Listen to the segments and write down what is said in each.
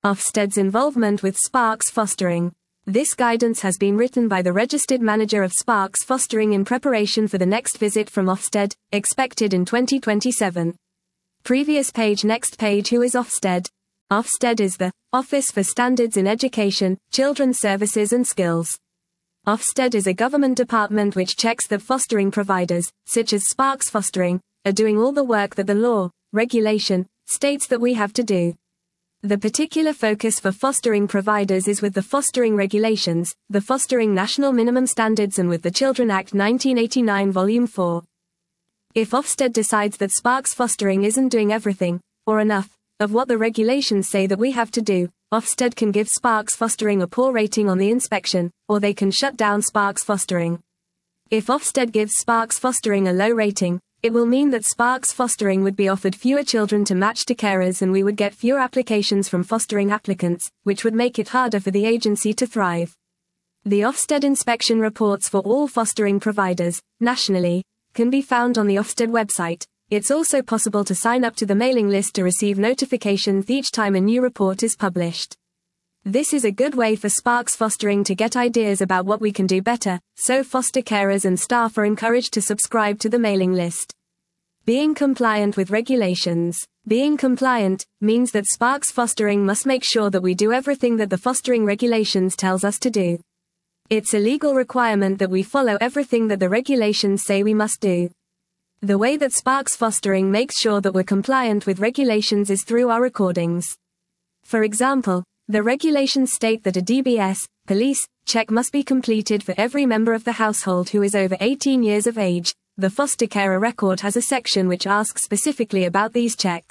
Ofsted's involvement with Sparks Fostering. This guidance has been written by the registered manager of Sparks Fostering in preparation for the next visit from Ofsted, expected in 2027. Previous page. Next page. Who is Ofsted? Ofsted is the Office for Standards in Education, Children's Services and Skills. Ofsted is a government department which checks that fostering providers, such as Sparks Fostering, are doing all the work that the law, regulation, states that we have to do. The particular focus for fostering providers is with the Fostering Regulations, the Fostering National Minimum Standards and with the Children Act 1989 Volume 4. If Ofsted decides that Sparks Fostering isn't doing everything, or enough, of what the regulations say that we have to do, Ofsted can give Sparks Fostering a poor rating on the inspection, or they can shut down Sparks Fostering. If Ofsted gives Sparks Fostering a low rating, it will mean that Sparks Fostering would be offered fewer children to match to carers and we would get fewer applications from fostering applicants, which would make it harder for the agency to thrive. The Ofsted inspection reports for all fostering providers, nationally, can be found on the Ofsted website. It's also possible to sign up to the mailing list to receive notifications each time a new report is published. This is a good way for Sparks Fostering to get ideas about what we can do better, so foster carers and staff are encouraged to subscribe to the mailing list. Being compliant with regulations. Being compliant means that Sparks Fostering must make sure that we do everything that the fostering regulations tells us to do. It's a legal requirement that we follow everything that the regulations say we must do. The way that Sparks Fostering makes sure that we're compliant with regulations is through our recordings. For example, the regulations state that a DBS, police, check must be completed for every member of the household who is over 18 years of age. The foster carer record has a section which asks specifically about these checks.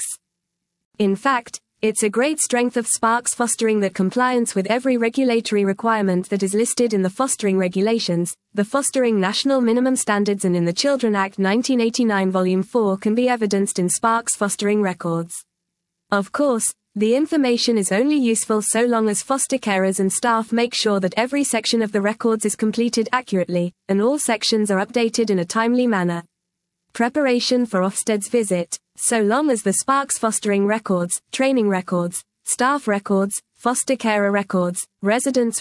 In fact, it's a great strength of Sparks Fostering that compliance with every regulatory requirement that is listed in the fostering regulations, the Fostering National Minimum Standards and in the Children Act 1989 Volume 4 can be evidenced in Sparks Fostering records. Of course, the information is only useful so long as foster carers and staff make sure that every section of the records is completed accurately, and all sections are updated in a timely manner. Preparation for Ofsted's visit. So long as the Sparks Fostering records, training records, staff records, foster carer records, residence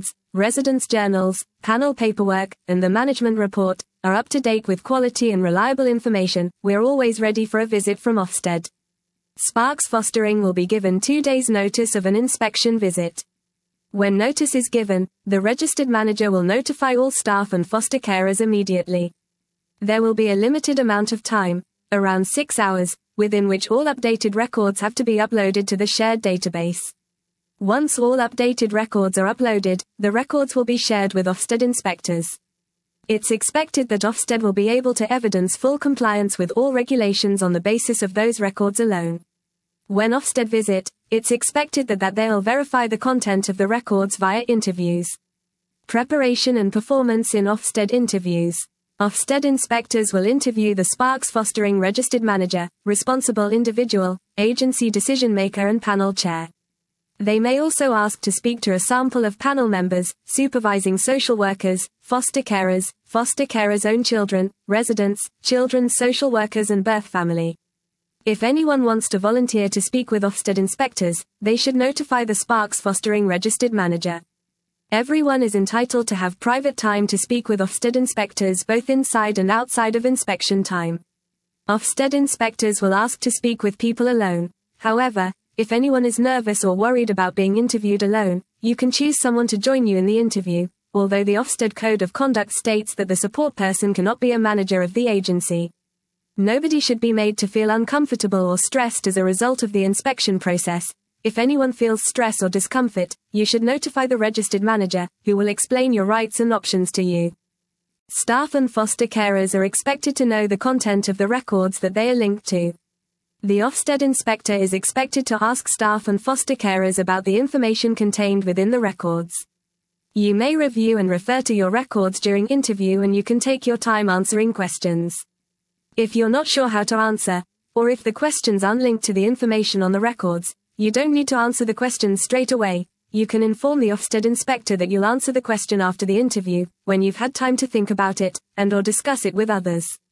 journals, panel paperwork, and the management report are up to date with quality and reliable information, we're always ready for a visit from Ofsted. Sparks Fostering will be given 2 days' notice of an inspection visit. When notice is given, the registered manager will notify all staff and foster carers immediately. There will be a limited amount of time, around 6 hours, within which all updated records have to be uploaded to the shared database. Once all updated records are uploaded, the records will be shared with Ofsted inspectors. It's expected that Ofsted will be able to evidence full compliance with all regulations on the basis of those records alone. When Ofsted visit, it's expected that they'll verify the content of the records via interviews. Preparation and performance in Ofsted interviews. Ofsted inspectors will interview the Sparks Fostering registered manager, responsible individual, agency decision maker and panel chair. They may also ask to speak to a sample of panel members, supervising social workers, foster carers' own children, residents, children's social workers and birth family. If anyone wants to volunteer to speak with Ofsted inspectors, they should notify the Sparks Fostering registered manager. Everyone is entitled to have private time to speak with Ofsted inspectors both inside and outside of inspection time. Ofsted inspectors will ask to speak with people alone. However, if anyone is nervous or worried about being interviewed alone, you can choose someone to join you in the interview, although the Ofsted Code of Conduct states that the support person cannot be a manager of the agency. Nobody should be made to feel uncomfortable or stressed as a result of the inspection process. If anyone feels stress or discomfort, you should notify the registered manager, who will explain your rights and options to you. Staff and foster carers are expected to know the content of the records that they are linked to. The Ofsted inspector is expected to ask staff and foster carers about the information contained within the records. You may review and refer to your records during interview and you can take your time answering questions. If you're not sure how to answer, or if the questions aren't linked to the information on the records, you don't need to answer the questions straight away. You can inform the Ofsted inspector that you'll answer the question after the interview, when you've had time to think about it, and/or discuss it with others.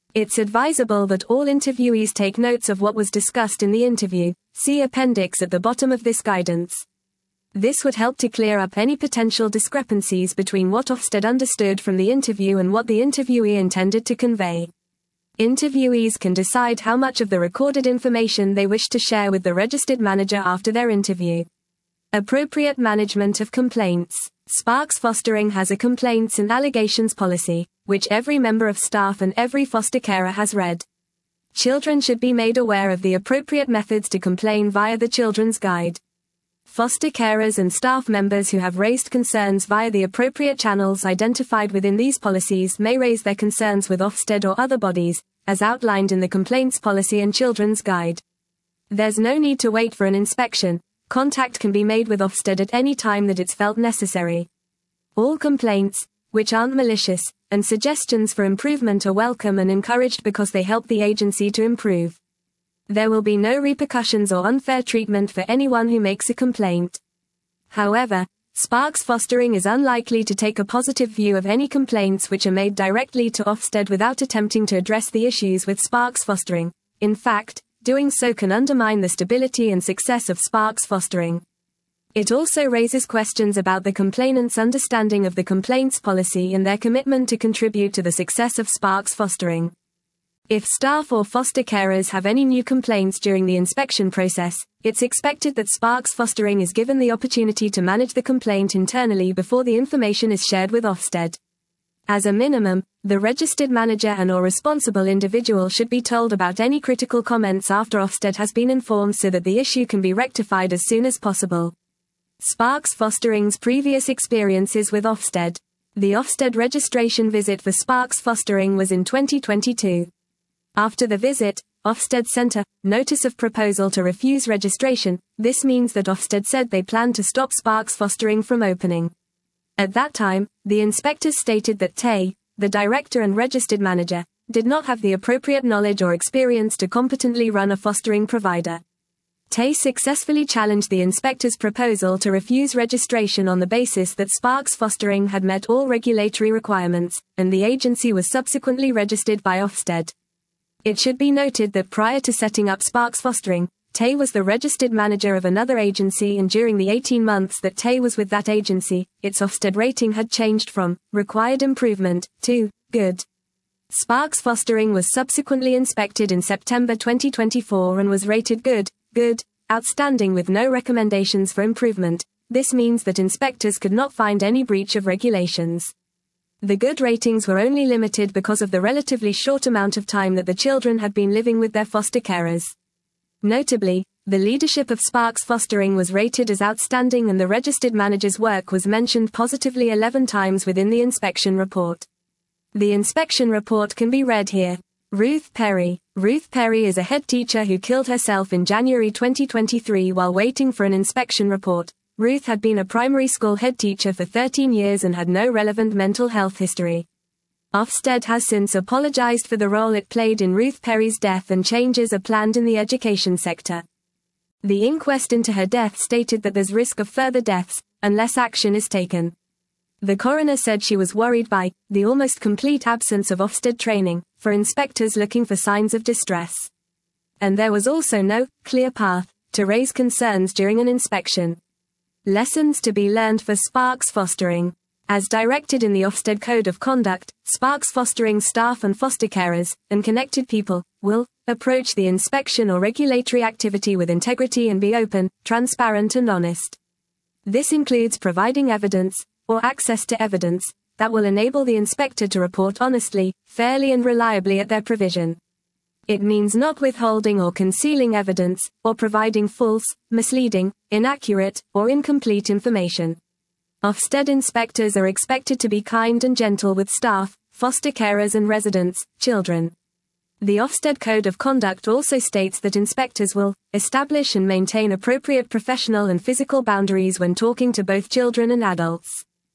It's advisable that all interviewees take notes of what was discussed in the interview. See appendix at the bottom of this guidance. This would help to clear up any potential discrepancies between what Ofsted understood from the interview and what the interviewee intended to convey. Interviewees can decide how much of the recorded information they wish to share with the registered manager after their interview. Appropriate management of complaints. Sparks Fostering has a complaints and allegations policy, which every member of staff and every foster carer has read. Children should be made aware of the appropriate methods to complain via the Children's Guide. Foster carers and staff members who have raised concerns via the appropriate channels identified within these policies may raise their concerns with Ofsted or other bodies, as outlined in the Complaints Policy and Children's Guide. There's no need to wait for an inspection. Contact can be made with Ofsted at any time that it's felt necessary. All complaints, which aren't malicious, and suggestions for improvement are welcome and encouraged because they help the agency to improve. There will be no repercussions or unfair treatment for anyone who makes a complaint. However, Sparks Fostering is unlikely to take a positive view of any complaints which are made directly to Ofsted without attempting to address the issues with Sparks Fostering. In fact, doing so can undermine the stability and success of Sparks Fostering. It also raises questions about the complainant's understanding of the complaints policy and their commitment to contribute to the success of Sparks Fostering. If staff or foster carers have any new complaints during the inspection process, it's expected that Sparks Fostering is given the opportunity to manage the complaint internally before the information is shared with Ofsted. As a minimum, the registered manager and/or responsible individual should be told about any critical comments after Ofsted has been informed so that the issue can be rectified as soon as possible. Sparks Fostering's previous experiences with Ofsted. The Ofsted registration visit for Sparks Fostering was in 2022. After the visit, Ofsted sent a notice of proposal to refuse registration. This means that Ofsted said they planned to stop Sparks Fostering from opening. At that time, the inspectors stated that Tay, the director and registered manager, did not have the appropriate knowledge or experience to competently run a fostering provider. Tay successfully challenged the inspector's proposal to refuse registration on the basis that Sparks Fostering had met all regulatory requirements, and the agency was subsequently registered by Ofsted. It should be noted that prior to setting up Sparks Fostering, Tay was the registered manager of another agency, and during the 18 months that Tay was with that agency, its Ofsted rating had changed from required improvement to good. Sparks Fostering was subsequently inspected in September 2024 and was rated good, outstanding with no recommendations for improvement. This means that inspectors could not find any breach of regulations. The good ratings were only limited because of the relatively short amount of time that the children had been living with their foster carers. Notably, the leadership of Sparks Fostering was rated as outstanding, and the registered manager's work was mentioned positively 11 times within the inspection report. The inspection report can be read here. Ruth Perry. Ruth Perry is a head teacher who killed herself in January 2023 while waiting for an inspection report. Ruth had been a primary school head teacher for 13 years and had no relevant mental health history. Ofsted has since apologized for the role it played in Ruth Perry's death, and changes are planned in the education sector. The inquest into her death stated that there's risk of further deaths, unless action is taken. The coroner said she was worried by the almost complete absence of Ofsted training for inspectors looking for signs of distress. And there was also no clear path to raise concerns during an inspection. Lessons to be learned for Sparks Fostering. As directed in the Ofsted Code of Conduct, Sparks Fostering staff and foster carers, and connected people, will approach the inspection or regulatory activity with integrity and be open, transparent and honest. This includes providing evidence, or access to evidence, that will enable the inspector to report honestly, fairly and reliably at their provision. It means not withholding or concealing evidence, or providing false, misleading, inaccurate, or incomplete information. Ofsted inspectors are expected to be kind and gentle with staff, foster carers and residents, children. The Ofsted Code of Conduct also states that inspectors will establish and maintain appropriate professional and physical boundaries when talking to both children and adults.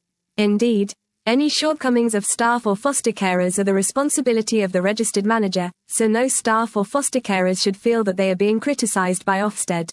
Indeed, any shortcomings of staff or foster carers are the responsibility of the registered manager, so no staff or foster carers should feel that they are being criticized by Ofsted.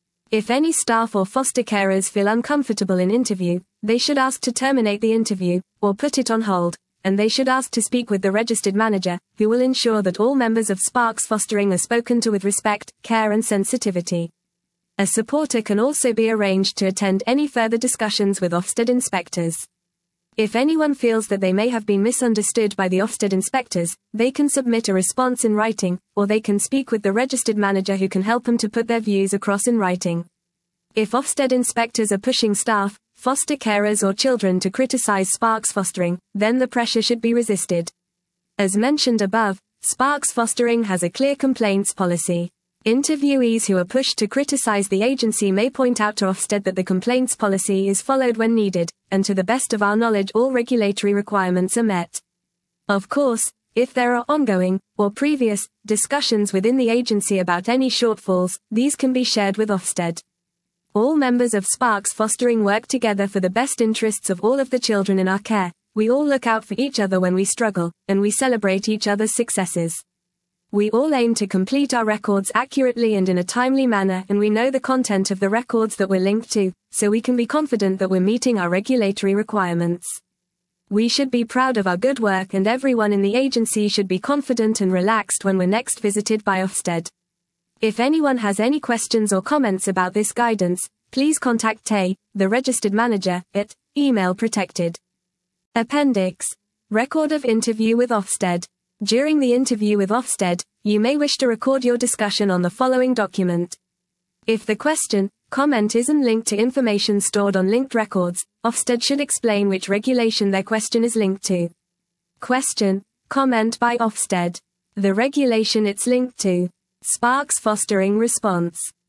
If any staff or foster carers feel uncomfortable in interview, they should ask to terminate the interview, or put it on hold, and they should ask to speak with the registered manager, who will ensure that all members of Sparks Fostering are spoken to with respect, care and sensitivity. A supporter can also be arranged to attend any further discussions with Ofsted inspectors. If anyone feels that they may have been misunderstood by the Ofsted inspectors, they can submit a response in writing, or they can speak with the registered manager who can help them to put their views across in writing. If Ofsted inspectors are pushing staff, foster carers or children to criticize Sparks Fostering, then the pressure should be resisted. As mentioned above, Sparks Fostering has a clear complaints policy. Interviewees who are pushed to criticize the agency may point out to Ofsted that the complaints policy is followed when needed, and to the best of our knowledge all regulatory requirements are met. Of course, if there are ongoing, or previous, discussions within the agency about any shortfalls, these can be shared with Ofsted. All members of Sparks Fostering work together for the best interests of all of the children in our care. We all look out for each other when we struggle, and we celebrate each other's successes. We all aim to complete our records accurately and in a timely manner, and we know the content of the records that we're linked to, so we can be confident that we're meeting our regulatory requirements. We should be proud of our good work, and everyone in the agency should be confident and relaxed when we're next visited by Ofsted. If anyone has any questions or comments about this guidance, please contact Tay, the registered manager, at email protected. Appendix. Record of interview with Ofsted. During the interview with Ofsted, you may wish to record your discussion on the following document. If the question, comment isn't linked to information stored on linked records, Ofsted should explain which regulation their question is linked to. Question, comment by Ofsted. The regulation it's linked to. Sparks Fostering response.